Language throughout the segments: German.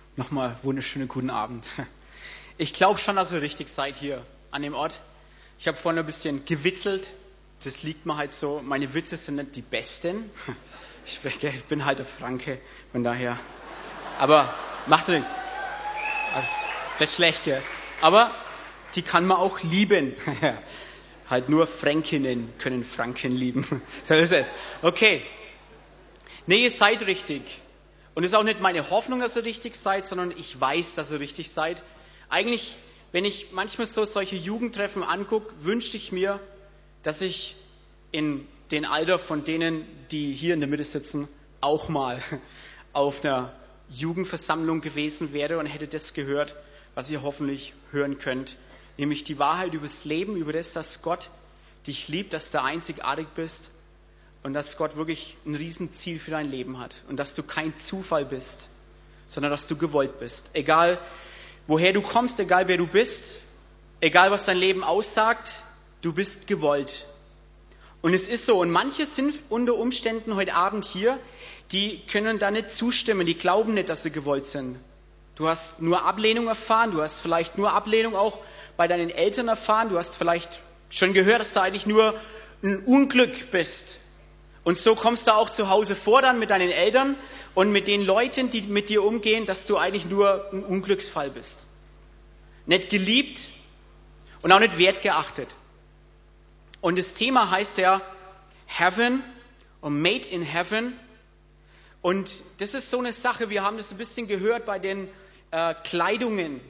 Nochmal wunderschönen guten Abend. Ich glaube schon, dass ihr richtig seid hier an dem Ort. Ich habe vorhin ein bisschen gewitzelt. Das liegt mir halt so. Meine Witze sind nicht die besten. Ich bin halt ein Franke, von daher. Aber macht nichts. Das ist schlecht, gell? Aber die kann man auch lieben. Halt nur Fränkinnen können Franken lieben. So ist es. Okay. Nee, ihr seid richtig. Und es ist auch nicht meine Hoffnung, dass ihr richtig seid, sondern ich weiß, dass ihr richtig seid. Eigentlich, wenn ich manchmal so solche Jugendtreffen angucke, wünschte ich mir, dass ich in den Alter von denen, die hier in der Mitte sitzen, auch mal auf einer Jugendversammlung gewesen wäre und hätte das gehört, was ihr hoffentlich hören könnt. Nämlich die Wahrheit über das Leben, über das, dass Gott dich liebt, dass du einzigartig bist. Und dass Gott wirklich ein Riesenziel für dein Leben hat. Und dass du kein Zufall bist, sondern dass du gewollt bist. Egal, woher du kommst, egal, wer du bist, egal, was dein Leben aussagt, du bist gewollt. Und es ist so. Und manche sind unter Umständen heute Abend hier, die können da nicht zustimmen, die glauben nicht, dass sie gewollt sind. Du hast nur Ablehnung erfahren, du hast vielleicht nur Ablehnung auch bei deinen Eltern erfahren, du hast vielleicht schon gehört, dass du eigentlich nur ein Unglück bist. Und so kommst du auch zu Hause vor dann mit deinen Eltern und mit den Leuten, die mit dir umgehen, dass du eigentlich nur ein Unglücksfall bist. Nicht geliebt und auch nicht wertgeachtet. Und das Thema heißt ja Heaven und Made in Heaven. Und das ist so eine Sache, wir haben das ein bisschen gehört bei den Kleidungen.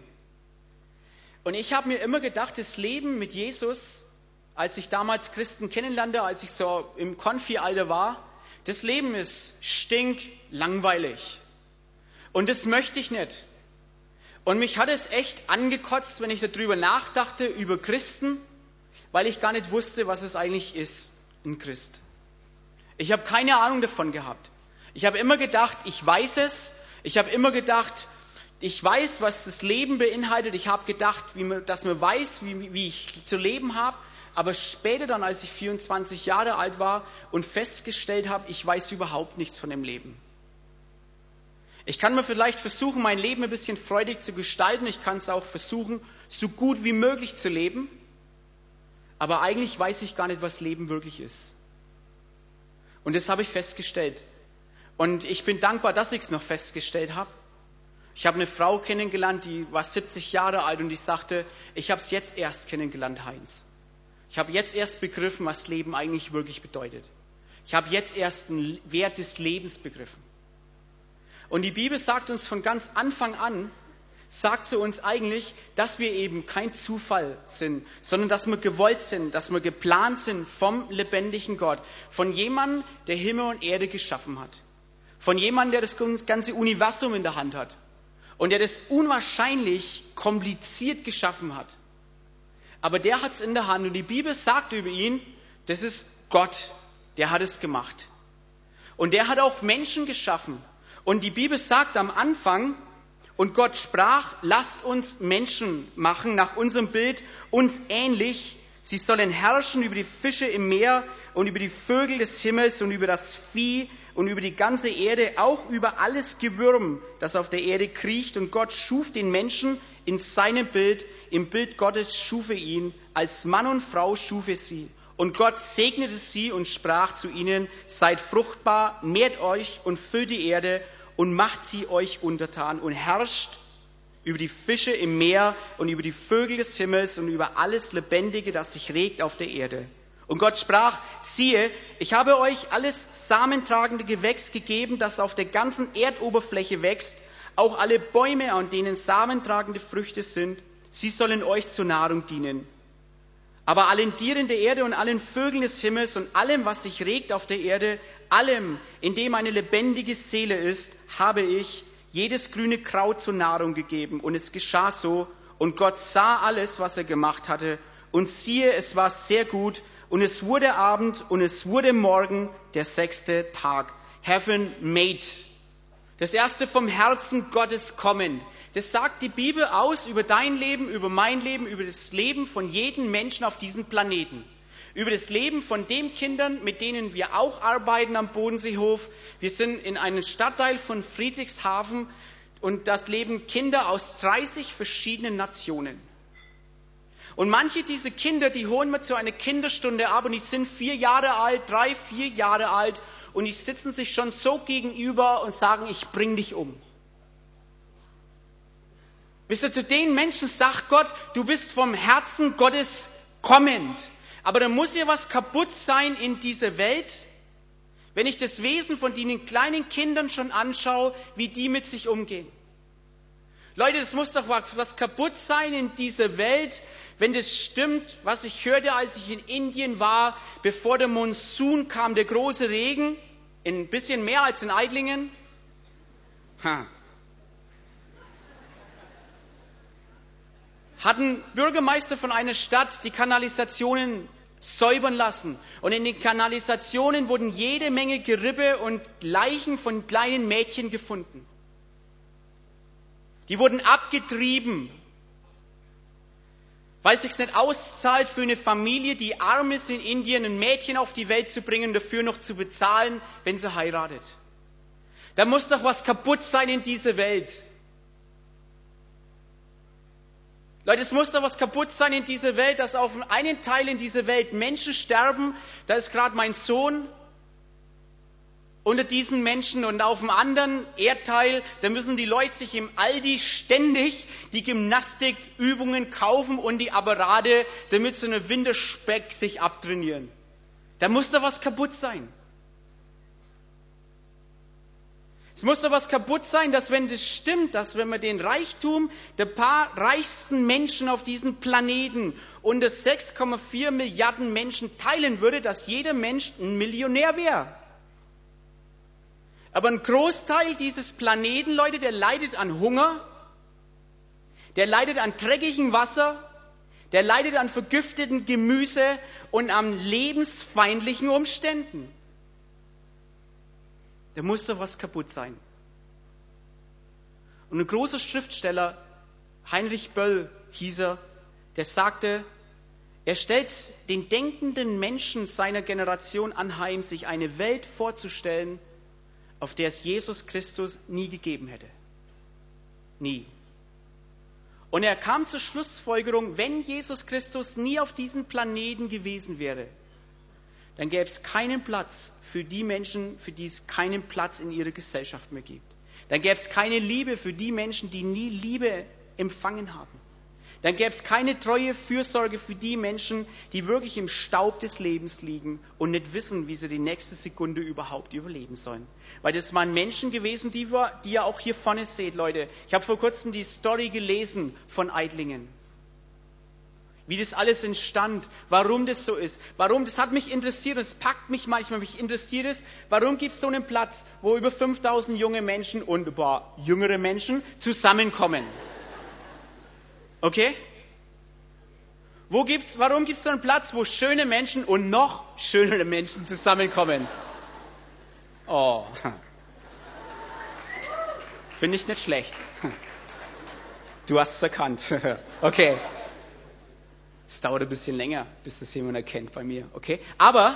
Und ich habe mir immer gedacht, das Leben mit Jesus, als ich damals Christen kennenlernte, als ich so im Konfi-Alter war, das Leben ist stinklangweilig. Und das möchte ich nicht. Und mich hat es echt angekotzt, wenn ich darüber nachdachte, über Christen, weil ich gar nicht wusste, was es eigentlich ist, ein Christ. Ich habe keine Ahnung davon gehabt. Ich habe immer gedacht, ich weiß es. Ich habe immer gedacht, ich weiß, was das Leben beinhaltet. Ich habe gedacht, dass man weiß, wie ich zu leben habe. Aber später dann, als ich 24 Jahre alt war und festgestellt habe, ich weiß überhaupt nichts von dem Leben. Ich kann mir vielleicht versuchen, mein Leben ein bisschen freudig zu gestalten. Ich kann es auch versuchen, so gut wie möglich zu leben. Aber eigentlich weiß ich gar nicht, was Leben wirklich ist. Und das habe ich festgestellt. Und ich bin dankbar, dass ich es noch festgestellt habe. Ich habe eine Frau kennengelernt, die war 70 Jahre alt und die sagte, ich habe es jetzt erst kennengelernt, Heinz. Ich habe jetzt erst begriffen, was Leben eigentlich wirklich bedeutet. Ich habe jetzt erst den Wert des Lebens begriffen. Und die Bibel sagt uns von ganz Anfang an, sagt zu uns eigentlich, dass wir eben kein Zufall sind, sondern dass wir gewollt sind, dass wir geplant sind vom lebendigen Gott, von jemandem, der Himmel und Erde geschaffen hat, von jemandem, der das ganze Universum in der Hand hat und der das unwahrscheinlich kompliziert geschaffen hat. Aber der hat es in der Hand und die Bibel sagt über ihn, das ist Gott, der hat es gemacht. Und der hat auch Menschen geschaffen. Und die Bibel sagt am Anfang, und Gott sprach, lasst uns Menschen machen nach unserem Bild, uns ähnlich. Sie sollen herrschen über die Fische im Meer und über die Vögel des Himmels und über das Vieh und über die ganze Erde, auch über alles Gewürm, das auf der Erde kriecht. Und Gott schuf den Menschen in seinem Bild, im Bild Gottes schuf er ihn, als Mann und Frau schuf er sie. Und Gott segnete sie und sprach zu ihnen, seid fruchtbar, mehrt euch und füllt die Erde und macht sie euch untertan und herrscht über die Fische im Meer und über die Vögel des Himmels und über alles Lebendige, das sich regt auf der Erde. Und Gott sprach, siehe, ich habe euch alles samentragende Gewächs gegeben, das auf der ganzen Erdoberfläche wächst, auch alle Bäume, an denen samentragende Früchte sind, sie sollen euch zur Nahrung dienen. Aber allen Tieren der Erde und allen Vögeln des Himmels und allem, was sich regt auf der Erde, allem, in dem eine lebendige Seele ist, habe ich jedes grüne Kraut zur Nahrung gegeben. Und es geschah so. Und Gott sah alles, was er gemacht hatte. Und siehe, es war sehr gut. Und es wurde Abend und es wurde Morgen, der 6. Tag. Heaven made. Das erste vom Herzen Gottes kommend. Das sagt die Bibel aus über dein Leben, über mein Leben, über das Leben von jedem Menschen auf diesem Planeten. Über das Leben von den Kindern, mit denen wir auch arbeiten am Bodenseehof. Wir sind in einem Stadtteil von Friedrichshafen und das leben Kinder aus 30 verschiedenen Nationen. Und manche dieser Kinder, die holen wir zu einer Kinderstunde ab und die sind 4 Jahre alt, 3, 4 Jahre alt und die sitzen sich schon so gegenüber und sagen, ich bring dich um. Wisst ihr, zu den Menschen sagt Gott, du bist vom Herzen Gottes kommend. Aber da muss ja was kaputt sein in dieser Welt, wenn ich das Wesen von den kleinen Kindern schon anschaue, wie die mit sich umgehen. Leute, es muss doch was kaputt sein in dieser Welt, wenn das stimmt, was ich hörte, als ich in Indien war, bevor der Monsun kam, der große Regen, ein bisschen mehr als in Eidlingen. Hatten Bürgermeister von einer Stadt die Kanalisationen säubern lassen. Und in den Kanalisationen wurden jede Menge Gerippe und Leichen von kleinen Mädchen gefunden. Die wurden abgetrieben, weil es sich nicht auszahlt für eine Familie, die arm ist in Indien, ein Mädchen auf die Welt zu bringen und dafür noch zu bezahlen, wenn sie heiratet. Da muss doch was kaputt sein in dieser Welt. Leute, es muss doch was kaputt sein in dieser Welt, dass auf einen Teil in dieser Welt Menschen sterben. Da ist gerade mein Sohn unter diesen Menschen und auf dem anderen Erdteil, da müssen die Leute sich im Aldi ständig die Gymnastikübungen kaufen und die Apparate, damit sie einen Winterspeck sich abtrainieren. Da muss doch was kaputt sein. Es muss doch was kaputt sein, dass wenn das stimmt, dass wenn man den Reichtum der paar reichsten Menschen auf diesem Planeten unter 6,4 Milliarden Menschen teilen würde, dass jeder Mensch ein Millionär wäre. Aber ein Großteil dieses Planeten, Leute, der leidet an Hunger, der leidet an dreckigem Wasser, der leidet an vergifteten Gemüse und an lebensfeindlichen Umständen. Da muss doch was kaputt sein. Und ein großer Schriftsteller, Heinrich Böll hieß er, der sagte, er stellt den denkenden Menschen seiner Generation anheim, sich eine Welt vorzustellen, auf der es Jesus Christus nie gegeben hätte. Nie. Und er kam zur Schlussfolgerung, wenn Jesus Christus nie auf diesem Planeten gewesen wäre, dann gäbe es keinen Platz für die Menschen, für die es keinen Platz in ihrer Gesellschaft mehr gibt. Dann gäbe es keine Liebe für die Menschen, die nie Liebe empfangen haben. Dann gäbe es keine treue Fürsorge für die Menschen, die wirklich im Staub des Lebens liegen und nicht wissen, wie sie die nächste Sekunde überhaupt überleben sollen. Weil das waren Menschen gewesen, die ihr auch hier vorne seht, Leute. Ich habe vor kurzem die Story gelesen von Eidlingen. Wie das alles entstand, warum das so ist. Das hat mich interessiert und es packt mich manchmal. Mich interessiert es, warum gibt es so einen Platz, wo über 5000 junge Menschen und ein paar jüngere Menschen zusammenkommen. Okay? Warum gibt es so einen Platz, wo schöne Menschen und noch schönere Menschen zusammenkommen? Oh. Finde ich nicht schlecht. Du hast es erkannt. Okay. Es dauert ein bisschen länger, bis das jemand erkennt bei mir, okay? Aber,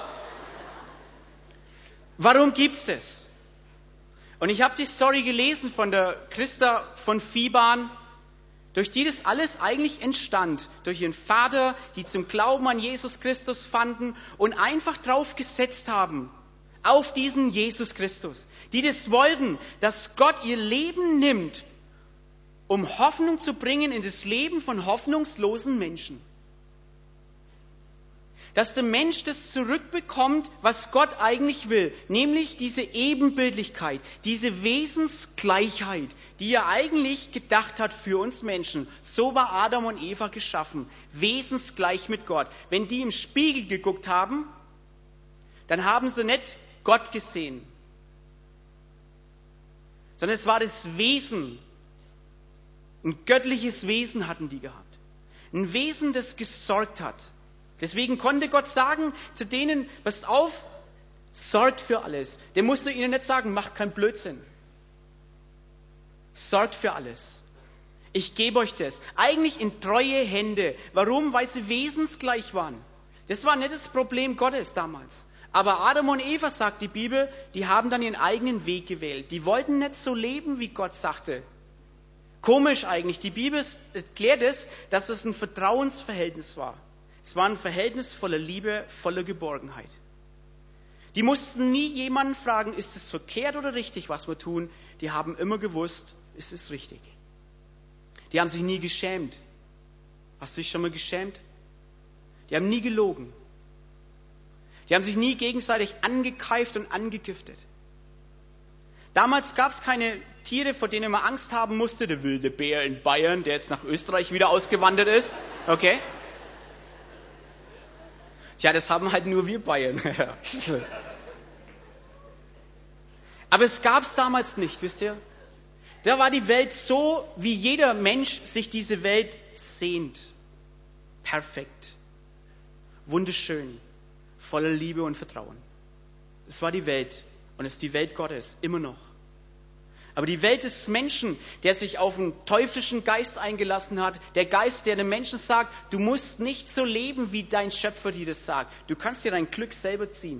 warum gibt's es? Und ich habe die Story gelesen von der Christa von Viehbahn, durch die das alles eigentlich entstand. Durch ihren Vater, die zum Glauben an Jesus Christus fanden und einfach drauf gesetzt haben, auf diesen Jesus Christus. Die das wollten, dass Gott ihr Leben nimmt, um Hoffnung zu bringen in das Leben von hoffnungslosen Menschen. Dass der Mensch das zurückbekommt, was Gott eigentlich will, nämlich diese Ebenbildlichkeit, diese Wesensgleichheit, die er eigentlich gedacht hat für uns Menschen. So war Adam und Eva geschaffen, wesensgleich mit Gott. Wenn die im Spiegel geguckt haben, dann haben sie nicht Gott gesehen, sondern es war das Wesen, ein göttliches Wesen hatten die gehabt. Ein Wesen, das gesorgt hat. Deswegen konnte Gott sagen zu denen, passt auf, sorgt für alles. Der musste ihnen nicht sagen, macht keinen Blödsinn. Sorgt für alles. Ich gebe euch das. Eigentlich in treue Hände. Warum? Weil sie wesensgleich waren. Das war nicht das Problem Gottes damals. Aber Adam und Eva, sagt die Bibel, die haben dann ihren eigenen Weg gewählt. Die wollten nicht so leben, wie Gott sagte, Komisch eigentlich. Die Bibel erklärt es, dass es ein Vertrauensverhältnis war. Es war ein Verhältnis voller Liebe, voller Geborgenheit. Die mussten nie jemanden fragen, ist es verkehrt oder richtig, was wir tun. Die haben immer gewusst, ist es richtig. Die haben sich nie geschämt. Hast du dich schon mal geschämt? Die haben nie gelogen. Die haben sich nie gegenseitig angekeift und angegiftet. Damals gab es keine Tiere, vor denen man Angst haben musste. Der wilde Bär in Bayern, der jetzt nach Österreich wieder ausgewandert ist. Okay? Tja, das haben halt nur wir Bayern. Aber es gab es damals nicht, wisst ihr? Da war die Welt so, wie jeder Mensch sich diese Welt sehnt. Perfekt. Wunderschön. Voller Liebe und Vertrauen. Es war die Welt. Und es ist die Welt Gottes. Immer noch. Aber die Welt des Menschen, der sich auf einen teuflischen Geist eingelassen hat, der Geist, der dem Menschen sagt, du musst nicht so leben, wie dein Schöpfer dir das sagt. Du kannst dir dein Glück selber ziehen.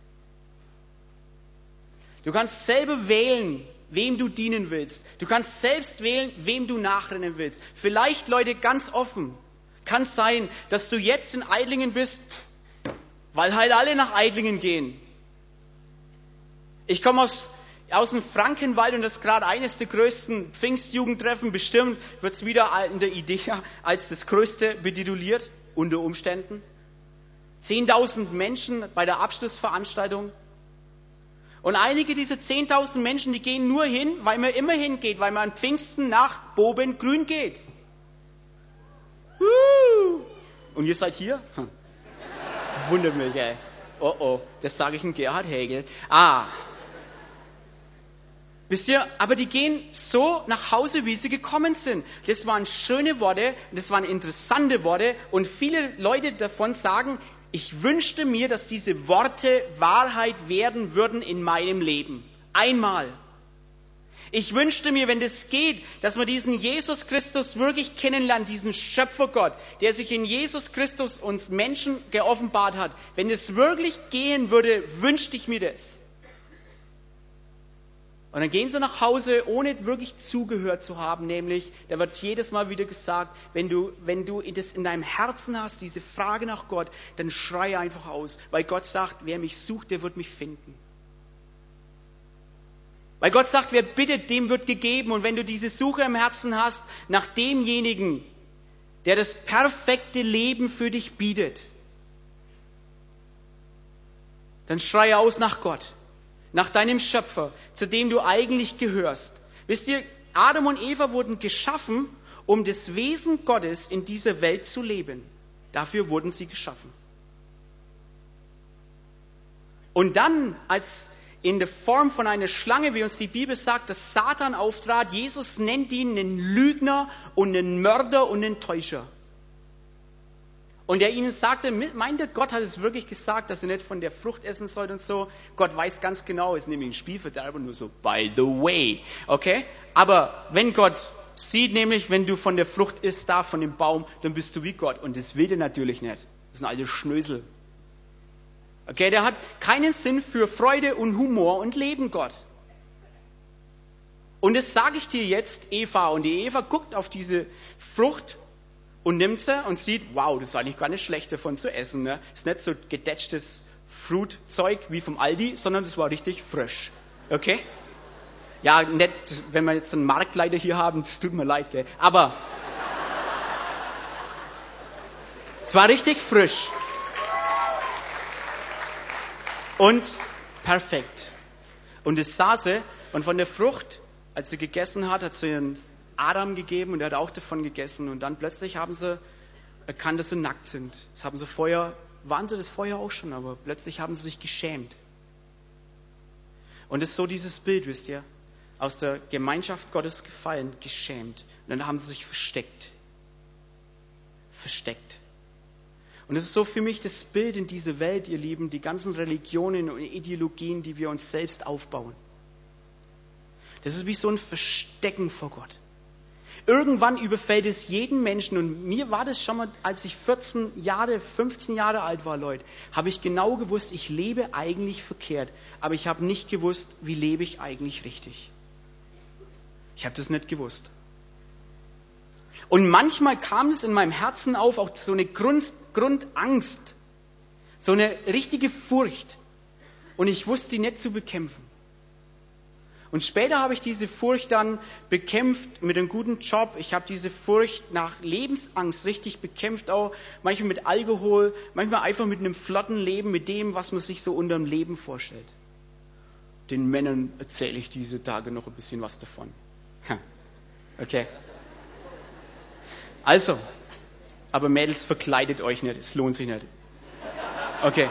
Du kannst selber wählen, wem du dienen willst. Du kannst selbst wählen, wem du nachrennen willst. Vielleicht, Leute, ganz offen, kann es sein, dass du jetzt in Eidlingen bist, weil halt alle nach Eidlingen gehen. Ich komme aus dem Frankenwald und das ist gerade eines der größten Pfingstjugendtreffen. Bestimmt wird es wieder in der Idee als das größte betituliert, unter Umständen. 10.000 Menschen bei der Abschlussveranstaltung. Und einige dieser 10.000 Menschen, die gehen nur hin, weil man immer hingeht, weil man an Pfingsten nach Bobengrün geht. Und ihr seid hier? Wundert mich, ey. Oh, das sage ich dem Gerhard Hegel. Wisst ihr, aber die gehen so nach Hause, wie sie gekommen sind. Das waren schöne Worte, das waren interessante Worte und viele Leute davon sagen, ich wünschte mir, dass diese Worte Wahrheit werden würden in meinem Leben. Einmal. Ich wünschte mir, wenn das geht, dass man diesen Jesus Christus wirklich kennenlernt, diesen Schöpfergott, der sich in Jesus Christus uns Menschen geoffenbart hat. Wenn es wirklich gehen würde, wünschte ich mir das. Und dann gehen sie nach Hause, ohne wirklich zugehört zu haben, nämlich, da wird jedes Mal wieder gesagt, wenn du das in deinem Herzen hast, diese Frage nach Gott, dann schrei einfach aus, weil Gott sagt, wer mich sucht, der wird mich finden. Weil Gott sagt, wer bittet, dem wird gegeben. Und wenn du diese Suche im Herzen hast, nach demjenigen, der das perfekte Leben für dich bietet, dann schrei aus nach Gott. Nach deinem Schöpfer, zu dem du eigentlich gehörst. Wisst ihr, Adam und Eva wurden geschaffen, um das Wesen Gottes in dieser Welt zu leben. Dafür wurden sie geschaffen. Und dann, als in der Form von einer Schlange, wie uns die Bibel sagt, dass Satan auftrat, Jesus nennt ihn einen Lügner und einen Mörder und einen Täuscher. Und er ihnen sagte, meint ihr, Gott hat es wirklich gesagt, dass ihr nicht von der Frucht essen sollt und so? Gott weiß ganz genau, ist nämlich ein Spielverderber, nur so, by the way, okay? Aber wenn Gott sieht nämlich, wenn du von der Frucht isst, da von dem Baum, dann bist du wie Gott. Und das will er natürlich nicht. Das ist ein alter Schnösel. Okay, der hat keinen Sinn für Freude und Humor und Leben, Gott. Und das sage ich dir jetzt, Eva. Und die Eva guckt auf diese Frucht und nimmt sie und sieht, wow, das ist eigentlich gar nicht schlecht davon zu essen. Ne? Ist nicht so gedätschtes Fruitzeug wie vom Aldi, sondern das war richtig frisch. Okay? Ja, nicht, wenn wir jetzt einen Marktleiter hier haben, das tut mir leid, gell? Aber es war richtig frisch. Und perfekt. Und es sah sie, und von der Frucht, als sie gegessen hat sie ihren Adam gegeben und er hat auch davon gegessen. Und dann plötzlich haben sie erkannt, dass sie nackt sind. Das haben sie waren sie das vorher auch schon, aber plötzlich haben sie sich geschämt. Und es ist so dieses Bild, wisst ihr, aus der Gemeinschaft Gottes gefallen, geschämt. Und dann haben sie sich versteckt. Versteckt. Und es ist so für mich das Bild in dieser Welt, ihr Lieben, die ganzen Religionen und Ideologien, die wir uns selbst aufbauen. Das ist wie so ein Verstecken vor Gott. Irgendwann überfällt es jeden Menschen und mir war das schon mal, als ich 15 Jahre alt war, Leute, habe ich genau gewusst, ich lebe eigentlich verkehrt, aber ich habe nicht gewusst, wie lebe ich eigentlich richtig. Ich habe das nicht gewusst. Und manchmal kam es in meinem Herzen auf, auch so eine Grundangst, so eine richtige Furcht. Und ich wusste die nicht zu bekämpfen. Und später habe ich diese Furcht dann bekämpft mit einem guten Job. Ich habe diese Furcht nach Lebensangst richtig bekämpft, auch manchmal mit Alkohol, manchmal einfach mit einem flotten Leben, mit dem, was man sich so unter dem Leben vorstellt. Den Männern erzähle ich diese Tage noch ein bisschen was davon. Okay. Also, aber Mädels, verkleidet euch nicht, es lohnt sich nicht. Okay.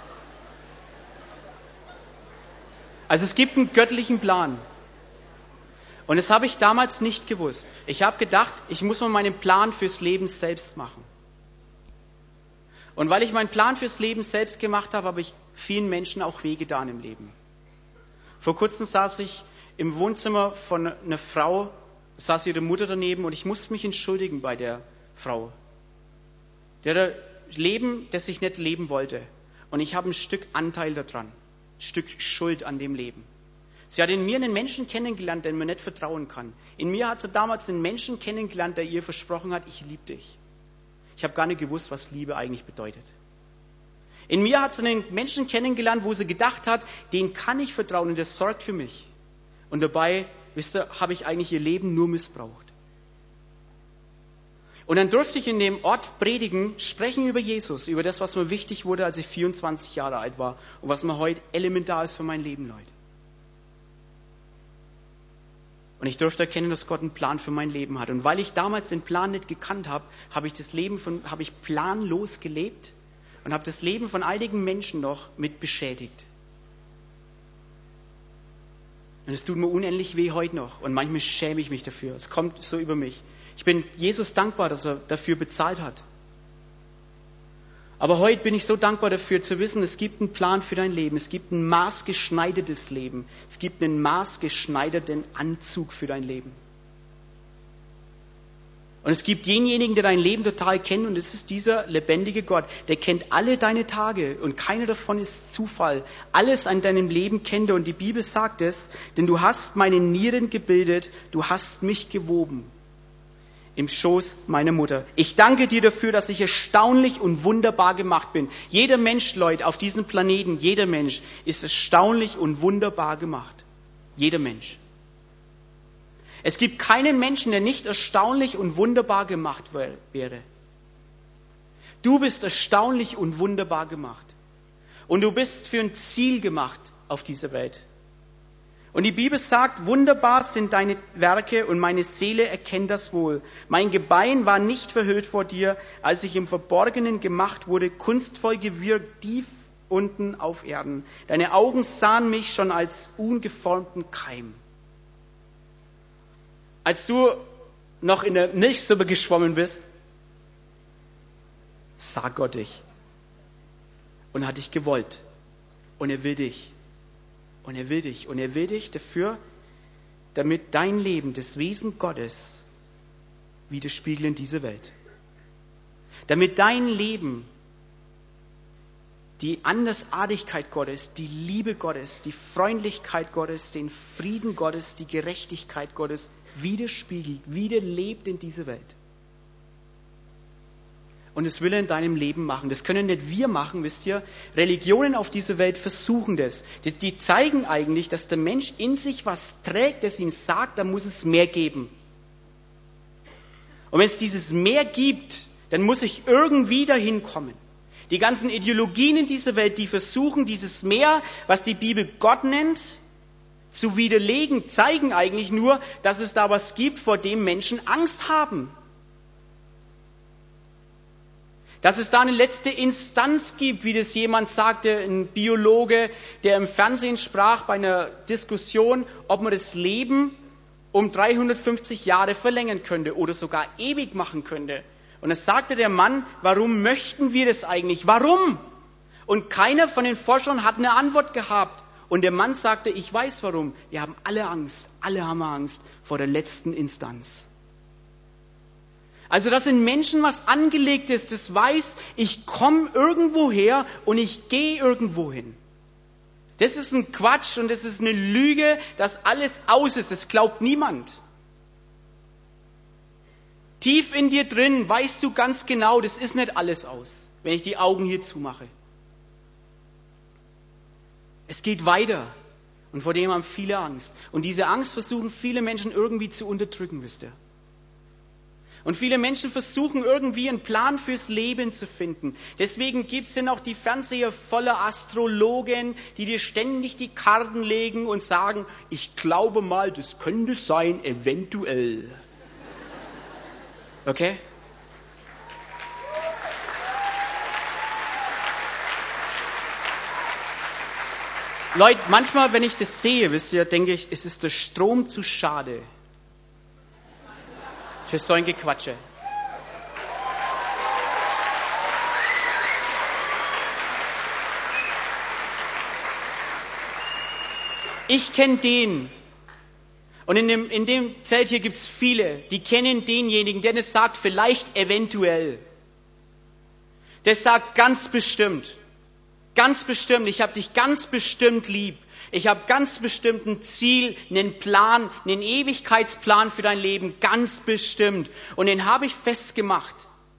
Also es gibt einen göttlichen Plan. Und das habe ich damals nicht gewusst. Ich habe gedacht, ich muss mal meinen Plan fürs Leben selbst machen. Und weil ich meinen Plan fürs Leben selbst gemacht habe, habe ich vielen Menschen auch wehgetan im Leben. Vor kurzem saß ich im Wohnzimmer von einer Frau, saß ihre Mutter daneben und ich musste mich entschuldigen bei der Frau. Die hat ein Leben, das ich nicht leben wollte. Und ich habe ein Stück Anteil daran, ein Stück Schuld an dem Leben. Sie hat in mir einen Menschen kennengelernt, den man nicht vertrauen kann. In mir hat sie damals einen Menschen kennengelernt, der ihr versprochen hat, ich liebe dich. Ich habe gar nicht gewusst, was Liebe eigentlich bedeutet. In mir hat sie einen Menschen kennengelernt, wo sie gedacht hat, den kann ich vertrauen und der sorgt für mich. Und dabei, wisst ihr, habe ich eigentlich ihr Leben nur missbraucht. Und dann durfte ich in dem Ort predigen, sprechen über Jesus, über das, was mir wichtig wurde, als ich 24 Jahre alt war und was mir heute elementar ist für mein Leben, Leute. Und ich durfte erkennen, dass Gott einen Plan für mein Leben hat. Und weil ich damals den Plan nicht gekannt habe, habe ich planlos gelebt und habe das Leben von einigen Menschen noch mit beschädigt. Und es tut mir unendlich weh heute noch. Und manchmal schäme ich mich dafür. Es kommt so über mich. Ich bin Jesus dankbar, dass er dafür bezahlt hat. Aber heute bin ich so dankbar dafür zu wissen, es gibt einen Plan für dein Leben. Es gibt ein maßgeschneidertes Leben. Es gibt einen maßgeschneiderten Anzug für dein Leben. Und es gibt denjenigen, der dein Leben total kennt, und es ist dieser lebendige Gott. Der kennt alle deine Tage und keiner davon ist Zufall. Alles an deinem Leben kennt er und die Bibel sagt es, denn du hast meine Nieren gebildet, du hast mich gewoben im Schoß meiner Mutter. Ich danke dir dafür, dass ich erstaunlich und wunderbar gemacht bin. Jeder Mensch, Leute, auf diesem Planeten, jeder Mensch ist erstaunlich und wunderbar gemacht. Jeder Mensch. Es gibt keinen Menschen, der nicht erstaunlich und wunderbar gemacht wäre. Du bist erstaunlich und wunderbar gemacht. Und du bist für ein Ziel gemacht auf dieser Welt. Und die Bibel sagt, wunderbar sind deine Werke und meine Seele erkennt das wohl. Mein Gebein war nicht verhüllt vor dir, als ich im Verborgenen gemacht wurde, kunstvoll gewirkt, tief unten auf Erden. Deine Augen sahen mich schon als ungeformten Keim. Als du noch in der Milchsuppe geschwommen bist, sah Gott dich und hat dich gewollt. Und er will dich. Und er will dich. Und er will dich dafür, damit dein Leben das Wesen Gottes widerspiegelt in dieser Welt. Damit dein Leben die Andersartigkeit Gottes, die Liebe Gottes, die Freundlichkeit Gottes, den Frieden Gottes, die Gerechtigkeit Gottes widerspiegelt, wiederlebt in dieser Welt. Und das will er in deinem Leben machen. Das können nicht wir machen, wisst ihr. Religionen auf dieser Welt versuchen das. Die zeigen eigentlich, dass der Mensch in sich was trägt, das ihm sagt, da muss es mehr geben. Und wenn es dieses mehr gibt, dann muss ich irgendwie dahin kommen. Die ganzen Ideologien in dieser Welt, die versuchen, dieses Mehr, was die Bibel Gott nennt, zu widerlegen, zeigen eigentlich nur, dass es da was gibt, vor dem Menschen Angst haben. Dass es da eine letzte Instanz gibt, wie das jemand sagte, ein Biologe, der im Fernsehen sprach bei einer Diskussion, ob man das Leben um 350 Jahre verlängern könnte oder sogar ewig machen könnte. Und es sagte der Mann, warum möchten wir das eigentlich? Warum? Und keiner von den Forschern hat eine Antwort gehabt. Und der Mann sagte, ich weiß warum. Wir haben alle Angst. Alle haben Angst vor der letzten Instanz. Also, dass in Menschen was angelegt ist, das weiß, ich komme irgendwo her und ich gehe irgendwo hin. Das ist ein Quatsch und das ist eine Lüge, dass alles aus ist. Das glaubt niemand. Tief in dir drin weißt du ganz genau, das ist nicht alles aus, wenn ich die Augen hier zumache. Es geht weiter. Und vor dem haben viele Angst. Und diese Angst versuchen viele Menschen irgendwie zu unterdrücken, wisst ihr. Und viele Menschen versuchen irgendwie einen Plan fürs Leben zu finden. Deswegen gibt es denn auch die Fernseher voller Astrologen, die dir ständig die Karten legen und sagen, ich glaube mal, das könnte sein, eventuell. Okay? Leute, manchmal, wenn ich das sehe, wisst ihr, denke ich, es ist der Strom zu schade für so ein Gequatsche. Ich kenne den, und in dem Zelt hier gibt es viele, die kennen denjenigen, der nicht sagt, vielleicht eventuell. Der sagt ganz bestimmt, ich habe dich ganz bestimmt lieb. Ich habe ganz bestimmt ein Ziel, einen Plan, einen Ewigkeitsplan für dein Leben, ganz bestimmt. Und den habe ich festgemacht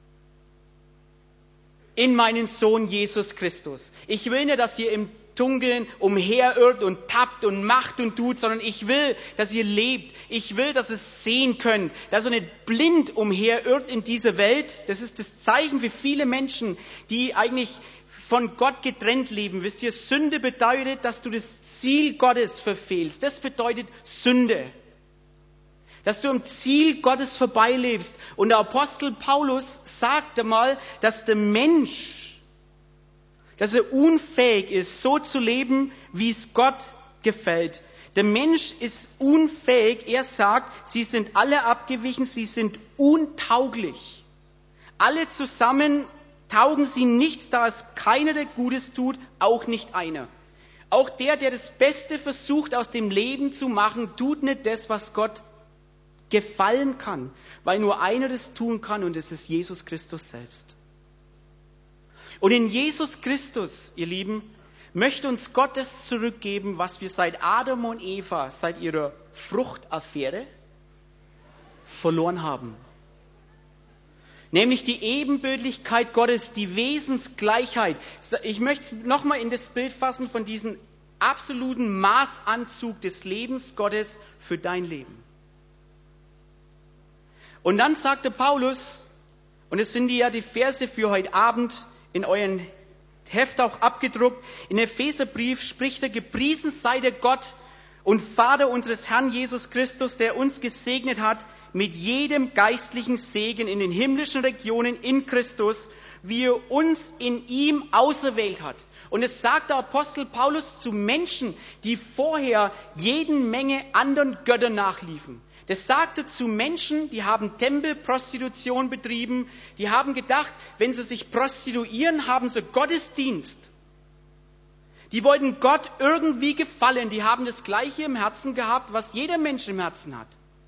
in meinen Sohn Jesus Christus. Ich will nicht, dass ihr im Dunkeln umherirrt und tappt und macht und tut, sondern ich will, dass ihr lebt. Ich will, dass ihr es sehen könnt, dass ihr nicht blind umherirrt in dieser Welt. Das ist das Zeichen für viele Menschen, die eigentlich von Gott getrennt leben. Wisst ihr, Sünde bedeutet, dass du das Ziel Gottes verfehlst. Das bedeutet Sünde. Dass du am Ziel Gottes vorbeilebst. Und der Apostel Paulus sagte mal, dass der Mensch, dass er unfähig ist, so zu leben, wie es Gott gefällt. Der Mensch ist unfähig. Er sagt, sie sind alle abgewichen, sie sind untauglich. Alle zusammen taugen sie nichts, da es keiner, der Gutes tut, auch nicht einer. Auch der das Beste versucht, aus dem Leben zu machen, tut nicht das, was Gott gefallen kann, weil nur einer das tun kann, und das ist Jesus Christus selbst. Und in Jesus Christus, ihr Lieben, möchte uns Gott das zurückgeben, was wir seit Adam und Eva, seit ihrer Fruchtaffäre verloren haben. Nämlich die Ebenbildlichkeit Gottes, die Wesensgleichheit. Ich möchte es nochmal in das Bild fassen von diesem absoluten Maßanzug des Lebens Gottes für dein Leben. Und dann sagte Paulus, und es sind die Verse für heute Abend in euren Heft auch abgedruckt, in Epheserbrief spricht er, gepriesen sei der Gott und Vater unseres Herrn Jesus Christus, der uns gesegnet hat mit jedem geistlichen Segen in den himmlischen Regionen in Christus, wie er uns in ihm auserwählt hat. Und es sagt der Apostel Paulus zu Menschen, die vorher jeden Menge anderen Göttern nachliefen. Das sagte zu Menschen, die haben Tempelprostitution betrieben, die haben gedacht, wenn sie sich prostituieren, haben sie Gottesdienst. Die wollten Gott irgendwie gefallen, die haben das Gleiche im Herzen gehabt, was jeder Mensch im Herzen hat.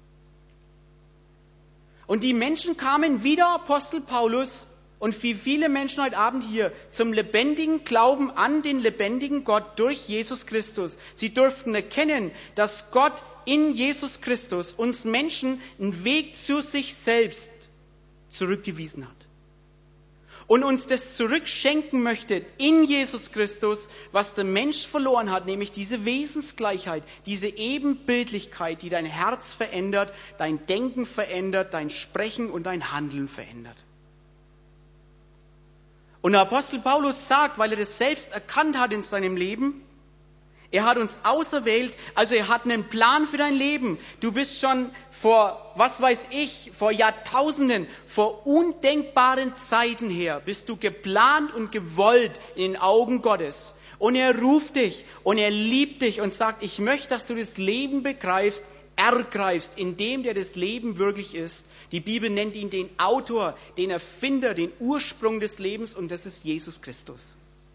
Und die Menschen kamen wie der Apostel Paulus und wie viele Menschen heute Abend hier zum lebendigen Glauben an den lebendigen Gott durch Jesus Christus. Sie durften erkennen, dass Gott in Jesus Christus uns Menschen einen Weg zu sich selbst zurückgewiesen hat. Und uns das zurückschenken möchte in Jesus Christus, was der Mensch verloren hat, nämlich diese Wesensgleichheit, diese Ebenbildlichkeit, die dein Herz verändert, dein Denken verändert, dein Sprechen und dein Handeln verändert. Und der Apostel Paulus sagt, weil er das selbst erkannt hat in seinem Leben, er hat uns auserwählt, also er hat einen Plan für dein Leben. Du bist schon vor, vor Jahrtausenden, vor undenkbaren Zeiten her, bist du geplant und gewollt in den Augen Gottes. Und er ruft dich und er liebt dich und sagt, ich möchte, dass du das Leben begreifst, ergreifst, in dem, der das Leben wirklich ist. Die Bibel nennt ihn den Autor, den Erfinder, den Ursprung des Lebens, und das ist Jesus Christus.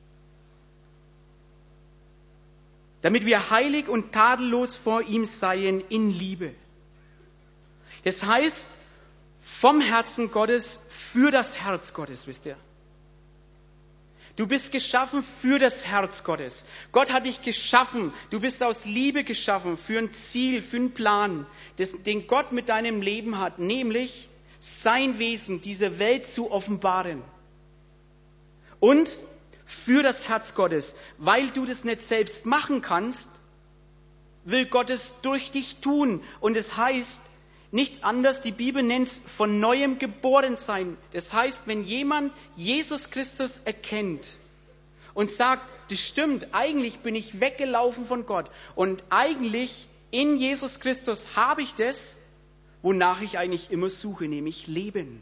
Damit wir heilig und tadellos vor ihm seien in Liebe. Das heißt, vom Herzen Gottes für das Herz Gottes, wisst ihr. Du bist geschaffen für das Herz Gottes. Gott hat dich geschaffen. Du bist aus Liebe geschaffen für ein Ziel, für einen Plan, den Gott mit deinem Leben hat. Nämlich sein Wesen dieser Welt zu offenbaren. Und für das Herz Gottes, weil du das nicht selbst machen kannst, will Gott es durch dich tun. Und es heißt nichts anderes, die Bibel nennt es von neuem geboren sein. Das heißt, wenn jemand Jesus Christus erkennt und sagt, das stimmt, eigentlich bin ich weggelaufen von Gott und eigentlich in Jesus Christus habe ich das, wonach ich eigentlich immer suche, nämlich Leben.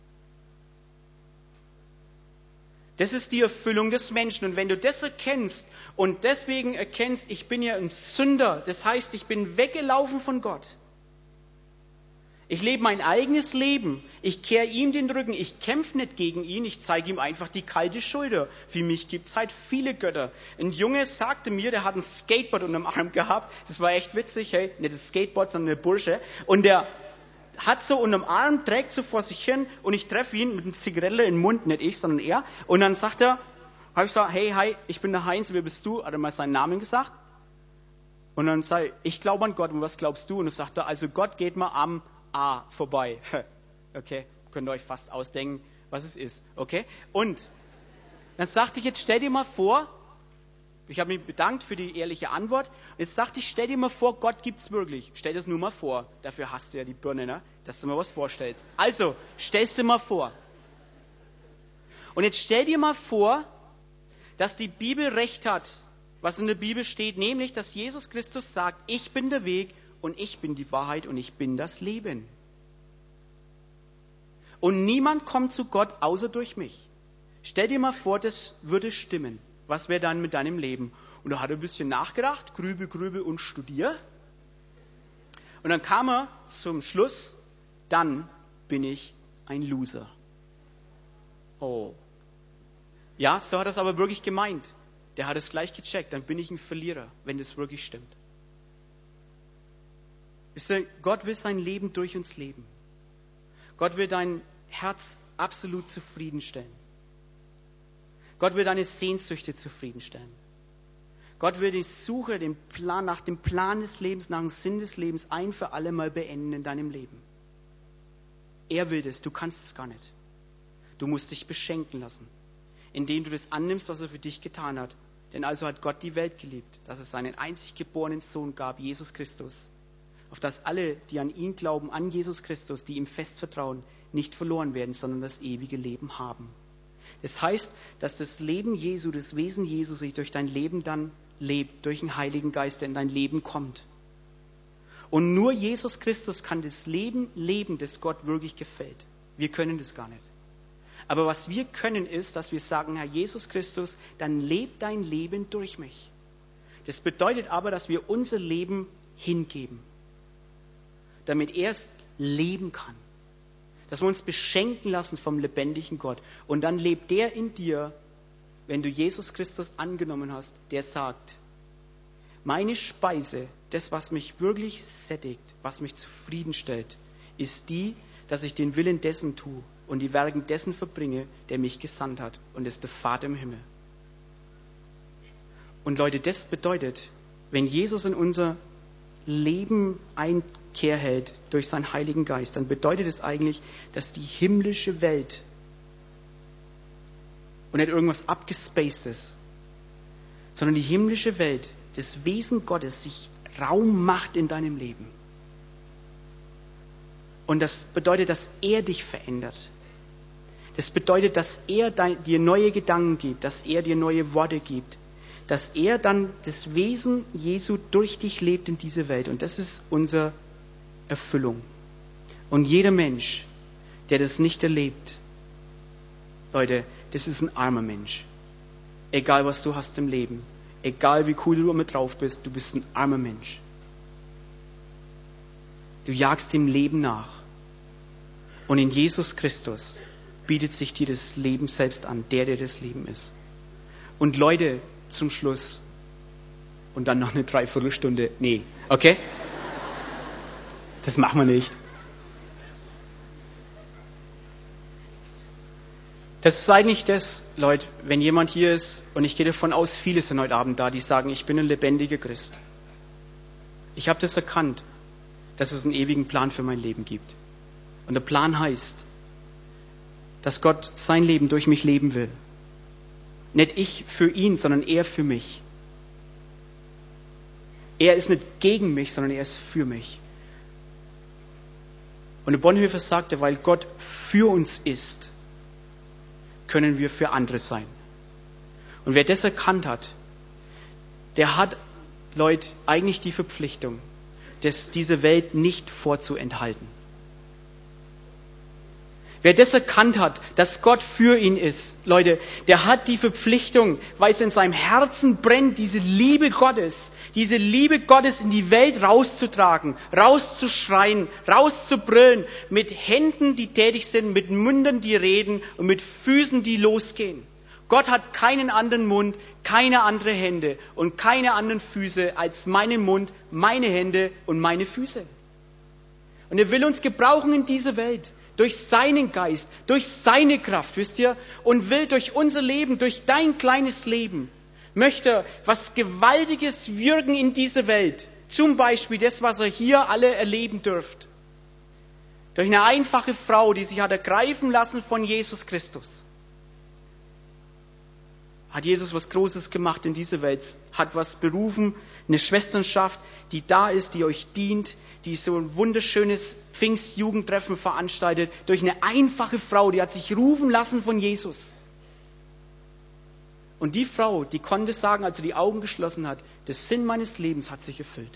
Das ist die Erfüllung des Menschen. Und wenn du das erkennst und deswegen erkennst, ich bin ja ein Sünder, das heißt, ich bin weggelaufen von Gott. Ich lebe mein eigenes Leben. Ich kehre ihm den Rücken. Ich kämpfe nicht gegen ihn. Ich zeige ihm einfach die kalte Schulter. Für mich gibt es halt viele Götter. Ein Junge sagte mir, der hat ein Skateboard unterm Arm gehabt. Das war echt witzig. Hey, nicht das Skateboard, sondern der Bursche. Und der hat so unterm Arm, trägt so vor sich hin. Und ich treffe ihn mit einer Zigarette im Mund. Nicht ich, sondern er. Und dann sagt er, habe ich gesagt, hey, hi, ich bin der Heinz. Wer bist du? Hat er mal seinen Namen gesagt. Und dann sage ich glaube an Gott. Und was glaubst du? Und dann sagt er, also Gott geht mal am A vorbei. Okay, könnt ihr euch fast ausdenken, was es ist. Okay? Und dann sagte ich, jetzt stell dir mal vor, ich habe mich bedankt für die ehrliche Antwort, jetzt sagte ich, stell dir mal vor, Gott gibt's wirklich. Stell das nur mal vor. Dafür hast du ja die Birne, ne? Dass du mal was vorstellst. Also, stellst dir mal vor. Und jetzt stell dir mal vor, dass die Bibel recht hat, was in der Bibel steht, nämlich, dass Jesus Christus sagt, ich bin der Weg, und ich bin die Wahrheit und ich bin das Leben. Und niemand kommt zu Gott außer durch mich. Stell dir mal vor, das würde stimmen. Was wäre dann mit deinem Leben? Und da hat er ein bisschen nachgedacht, grübel und studier. Und dann kam er zum Schluss, dann bin ich ein Loser. Oh. Ja, so hat er es aber wirklich gemeint. Der hat es gleich gecheckt, dann bin ich ein Verlierer, wenn das wirklich stimmt. Gott will sein Leben durch uns leben. Gott will dein Herz absolut zufriedenstellen. Gott will deine Sehnsüchte zufriedenstellen. Gott will die Suche nach dem Plan des Lebens, nach dem Sinn des Lebens ein für alle Mal beenden in deinem Leben. Er will das, du kannst es gar nicht. Du musst dich beschenken lassen, indem du das annimmst, was er für dich getan hat. Denn also hat Gott die Welt geliebt, dass es seinen einzig geborenen Sohn gab, Jesus Christus, auf dass alle, die an ihn glauben, an Jesus Christus, die ihm fest vertrauen, nicht verloren werden, sondern das ewige Leben haben. Das heißt, dass das Leben Jesu, das Wesen Jesu sich durch dein Leben dann lebt, durch den Heiligen Geist, der in dein Leben kommt. Und nur Jesus Christus kann das Leben leben, das Gott wirklich gefällt. Wir können das gar nicht. Aber was wir können ist, dass wir sagen, Herr Jesus Christus, dann lebt dein Leben durch mich. Das bedeutet aber, dass wir unser Leben hingeben, damit er es leben kann. Dass wir uns beschenken lassen vom lebendigen Gott. Und dann lebt der in dir, wenn du Jesus Christus angenommen hast, der sagt, meine Speise, das, was mich wirklich sättigt, was mich zufriedenstellt, ist die, dass ich den Willen dessen tue und die Werke dessen verbringe, der mich gesandt hat. Und das ist der Vater im Himmel. Und Leute, das bedeutet, wenn Jesus in unser Leben Einkehr hält durch seinen Heiligen Geist, dann bedeutet es eigentlich, dass die himmlische Welt und nicht irgendwas abgespacedes, sondern die himmlische Welt, das Wesen Gottes sich Raum macht in deinem Leben. Und das bedeutet, dass er dich verändert. Das bedeutet, dass er dir neue Gedanken gibt, dass er dir neue Worte gibt, dass er dann das Wesen Jesu durch dich lebt in diese Welt. Und das ist unsere Erfüllung. Und jeder Mensch, der das nicht erlebt, Leute, das ist ein armer Mensch. Egal, was du hast im Leben, egal wie cool du immer drauf bist, du bist ein armer Mensch. Du jagst dem Leben nach. Und in Jesus Christus bietet sich dir das Leben selbst an, der das Leben ist. Und Leute, zum Schluss. Und dann noch eine Dreiviertelstunde. Nee, okay? Das machen wir nicht. Das ist eigentlich das, Leute, wenn jemand hier ist, und ich gehe davon aus, viele sind heute Abend da, die sagen, ich bin ein lebendiger Christ. Ich habe das erkannt, dass es einen ewigen Plan für mein Leben gibt. Und der Plan heißt, dass Gott sein Leben durch mich leben will. Nicht ich für ihn, sondern er für mich. Er ist nicht gegen mich, sondern er ist für mich. Und der Bonhoeffer sagte, weil Gott für uns ist, können wir für andere sein. Und wer das erkannt hat, der hat, Leute, eigentlich die Verpflichtung, diese Welt nicht vorzuenthalten. Wer das erkannt hat, dass Gott für ihn ist, Leute, der hat die Verpflichtung, weil es in seinem Herzen brennt, diese Liebe Gottes in die Welt rauszutragen, rauszuschreien, rauszubrüllen, mit Händen, die tätig sind, mit Mündern, die reden und mit Füßen, die losgehen. Gott hat keinen anderen Mund, keine andere Hände und keine anderen Füße als meinen Mund, meine Hände und meine Füße. Und er will uns gebrauchen in dieser Welt. Durch seinen Geist, durch seine Kraft, wisst ihr, und will durch unser Leben, durch dein kleines Leben, möchte was Gewaltiges wirken in dieser Welt. Zum Beispiel das, was ihr hier alle erleben dürft. Durch eine einfache Frau, die sich hat ergreifen lassen von Jesus Christus. Hat Jesus was Großes gemacht in dieser Welt, hat was berufen, eine Schwesternschaft, die da ist, die euch dient, die so ein wunderschönes Pfingstjugendtreffen veranstaltet, durch eine einfache Frau, die hat sich rufen lassen von Jesus. Und die Frau, die konnte sagen, als sie die Augen geschlossen hat, der Sinn meines Lebens hat sich erfüllt.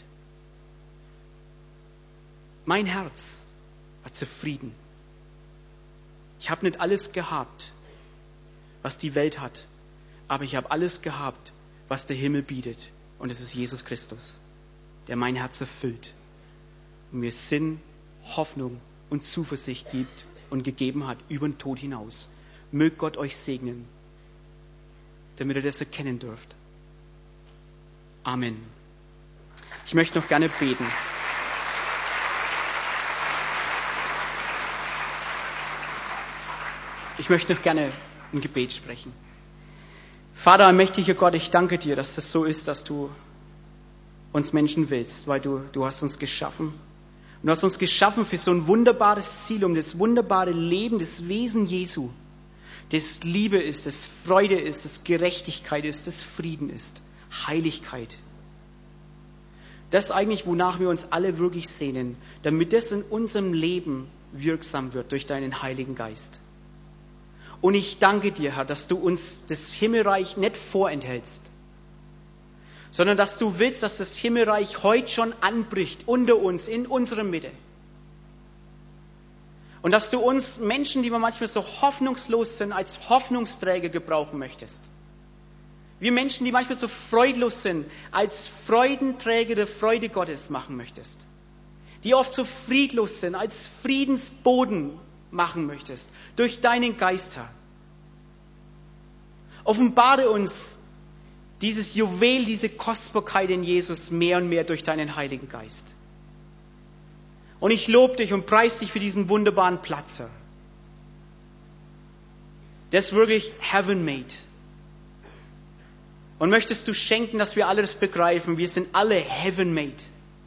Mein Herz war zufrieden. Ich habe nicht alles gehabt, was die Welt hat, aber ich habe alles gehabt, was der Himmel bietet. Und es ist Jesus Christus, der mein Herz erfüllt und mir Sinn, Hoffnung und Zuversicht gibt und gegeben hat über den Tod hinaus. Möge Gott euch segnen, damit ihr das erkennen dürft. Amen. Ich möchte noch gerne beten. Ich möchte noch gerne ein Gebet sprechen. Vater, allmächtiger Gott, ich danke dir, dass das so ist, dass du uns Menschen willst, weil du hast uns geschaffen. Und du hast uns geschaffen für so ein wunderbares Ziel, um das wunderbare Leben, das Wesen Jesu, das Liebe ist, das Freude ist, das Gerechtigkeit ist, das Frieden ist, Heiligkeit. Das eigentlich, wonach wir uns alle wirklich sehnen, damit das in unserem Leben wirksam wird durch deinen Heiligen Geist. Und ich danke dir, Herr, dass du uns das Himmelreich nicht vorenthältst, sondern dass du willst, dass das Himmelreich heute schon anbricht unter uns, in unserer Mitte. Und dass du uns Menschen, die wir manchmal so hoffnungslos sind, als Hoffnungsträger gebrauchen möchtest. Wir Menschen, die manchmal so freudlos sind, als Freudenträger der Freude Gottes machen möchtest. Die oft so friedlos sind, als Friedensboden machen möchtest. Durch deinen Geist, Herr. Offenbare uns dieses Juwel, diese Kostbarkeit in Jesus mehr und mehr durch deinen Heiligen Geist. Und ich lobe dich und preise dich für diesen wunderbaren Platz, Herr. Das ist wirklich heaven-made. Und möchtest du schenken, dass wir alle das begreifen, wir sind alle heaven-made.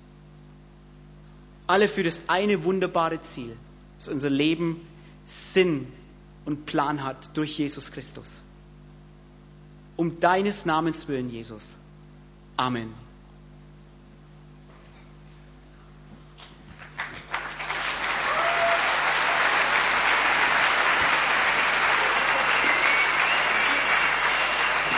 Alle für das eine wunderbare Ziel, dass unser Leben Sinn und Plan hat durch Jesus Christus. Um deines Namens willen, Jesus. Amen.